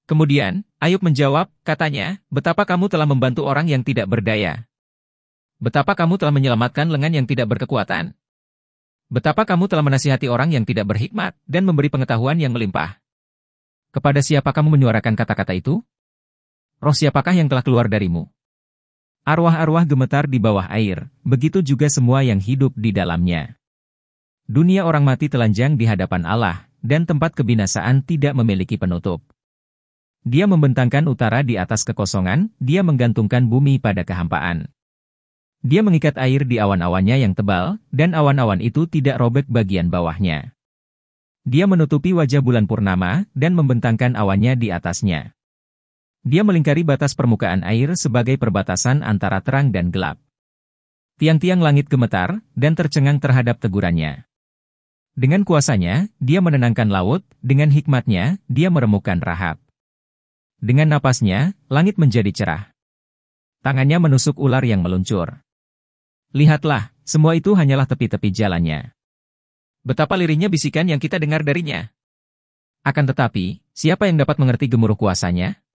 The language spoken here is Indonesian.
Kemudian, Ayub menjawab, katanya, betapa kamu telah membantu orang yang tidak berdaya. Betapa kamu telah menyelamatkan lengan yang tidak berkekuatan. Betapa kamu telah menasihati orang yang tidak berhikmat, dan memberi pengetahuan yang melimpah. Kepada siapa kamu menyuarakan kata-kata itu? Roh siapakah yang telah keluar darimu? Arwah-arwah gemetar di bawah air, begitu juga semua yang hidup di dalamnya. Dunia orang mati telanjang di hadapan Allah, dan tempat kebinasaan tidak memiliki penutup. Dia membentangkan utara di atas kekosongan, dia menggantungkan bumi pada kehampaan. Dia mengikat air di awan-awannya yang tebal, dan awan-awan itu tidak robek bagian bawahnya. Dia menutupi wajah bulan purnama, dan membentangkan awannya di atasnya. Dia melingkari batas permukaan air sebagai perbatasan antara terang dan gelap. Tiang-tiang langit gemetar, dan tercengang terhadap tegurannya. Dengan kuasanya, dia menenangkan laut, dengan hikmatnya, dia meremukkan Rahab. Dengan napasnya, langit menjadi cerah. Tangannya menusuk ular yang meluncur. Lihatlah, semua itu hanyalah tepi-tepi jalannya. Betapa lirihnya bisikan yang kita dengar darinya. Akan tetapi, siapa yang dapat mengerti gemuruh kuasanya?